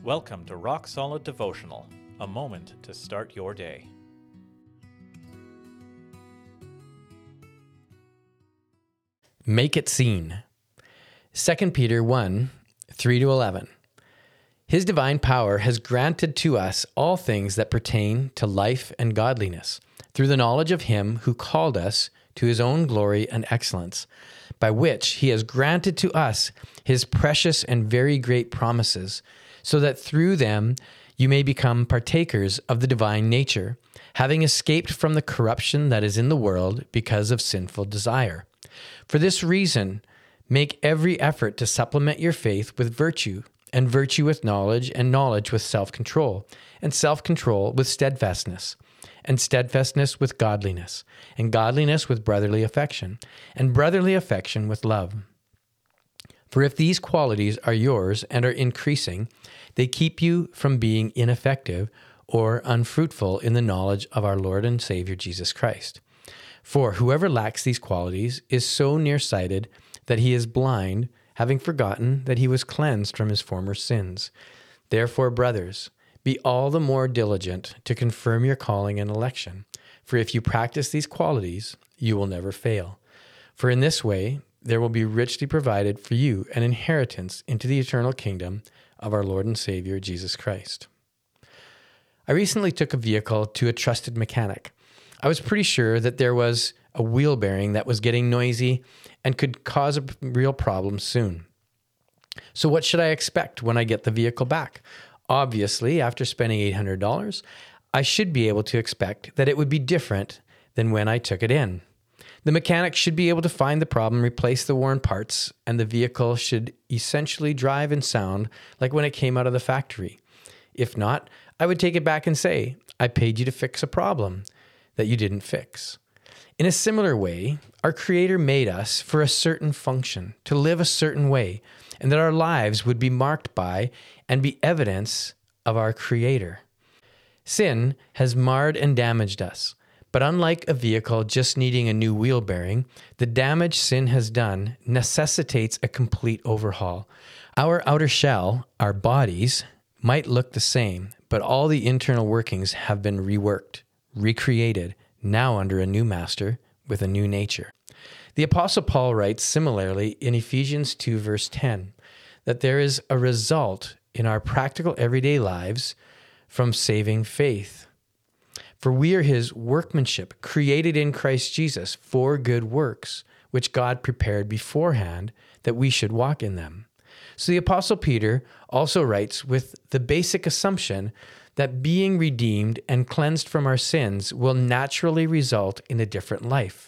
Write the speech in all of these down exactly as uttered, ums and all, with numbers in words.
Welcome to Rock Solid Devotional, a moment to start your day. Make it seen. Second Peter one, three to eleven. His divine power has granted to us all things that pertain to life and godliness, through the knowledge of him who called us to his own glory and excellence, by which he has granted to us his precious and very great promises, so that through them you may become partakers of the divine nature, having escaped from the corruption that is in the world because of sinful desire. For this reason, make every effort to supplement your faith with virtue, and virtue with knowledge, and knowledge with self-control, and self-control with steadfastness, and steadfastness with godliness, and godliness with brotherly affection, and brotherly affection with love. For if these qualities are yours and are increasing, they keep you from being ineffective or unfruitful in the knowledge of our Lord and Savior Jesus Christ. For whoever lacks these qualities is so nearsighted that he is blind, having forgotten that he was cleansed from his former sins. Therefore, brothers, be all the more diligent to confirm your calling and election. For if you practice these qualities, you will never fail. For in this way, there will be richly provided for you an inheritance into the eternal kingdom of our Lord and Savior, Jesus Christ. I recently took a vehicle to a trusted mechanic. I was pretty sure that there was a wheel bearing that was getting noisy and could cause a real problem soon. So what should I expect when I get the vehicle back? Obviously, after spending eight hundred dollars, I should be able to expect that it would be different than when I took it in. The mechanic should be able to find the problem, replace the worn parts, and the vehicle should essentially drive and sound like when it came out of the factory. If not, I would take it back and say, I paid you to fix a problem that you didn't fix. In a similar way, our Creator made us for a certain function, to live a certain way, and that our lives would be marked by and be evidence of our Creator. Sin has marred and damaged us. But unlike a vehicle just needing a new wheel bearing, the damage sin has done necessitates a complete overhaul. Our outer shell, our bodies, might look the same, but all the internal workings have been reworked, recreated, now under a new master with a new nature. The Apostle Paul writes similarly in Ephesians two, verse ten, that there is a result in our practical everyday lives from saving faith. For we are his workmanship, created in Christ Jesus for good works, which God prepared beforehand that we should walk in them. So the Apostle Peter also writes with the basic assumption that being redeemed and cleansed from our sins will naturally result in a different life.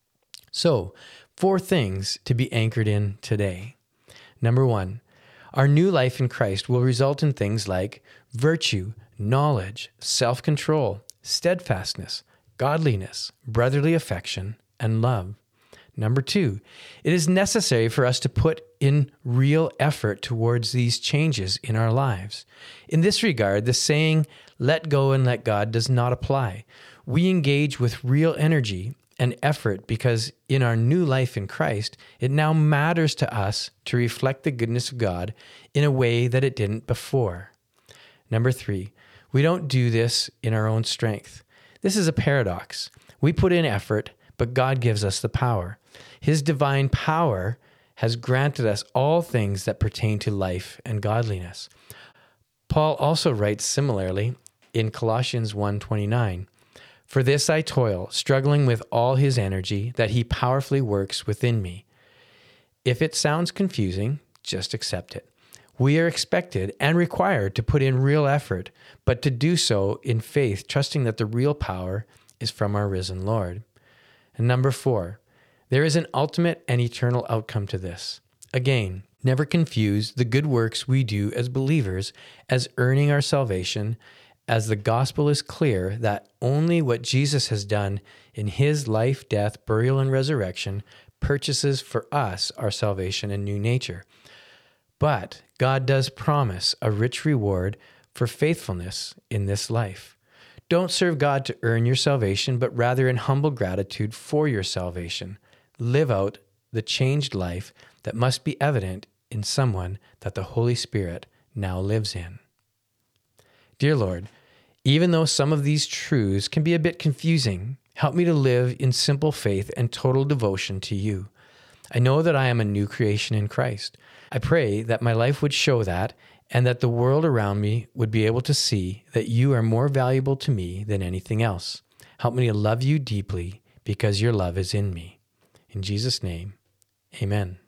So, four things to be anchored in today. Number one, our new life in Christ will result in things like virtue, knowledge, self-control, steadfastness, godliness, brotherly affection, and love. Number two, it is necessary for us to put in real effort towards these changes in our lives. In this regard, the saying, let go and let God, does not apply. We engage with real energy and effort because in our new life in Christ, it now matters to us to reflect the goodness of God in a way that it didn't before. Number three, we don't do this in our own strength. This is a paradox. We put in effort, but God gives us the power. His divine power has granted us all things that pertain to life and godliness. Paul also writes similarly in Colossians one twenty-nine, for this I toil, struggling with all his energy that he powerfully works within me. If it sounds confusing, just accept it. We are expected and required to put in real effort, but to do so in faith, trusting that the real power is from our risen Lord. And number four, there is an ultimate and eternal outcome to this. Again, never confuse the good works we do as believers as earning our salvation, as the gospel is clear that only what Jesus has done in his life, death, burial, and resurrection purchases for us our salvation and new nature. But God does promise a rich reward for faithfulness in this life. Don't serve God to earn your salvation, but rather in humble gratitude for your salvation. Live out the changed life that must be evident in someone that the Holy Spirit now lives in. Dear Lord, even though some of these truths can be a bit confusing, help me to live in simple faith and total devotion to you. I know that I am a new creation in Christ. I pray that my life would show that, and that the world around me would be able to see that you are more valuable to me than anything else. Help me to love you deeply because your love is in me. In Jesus' name, amen.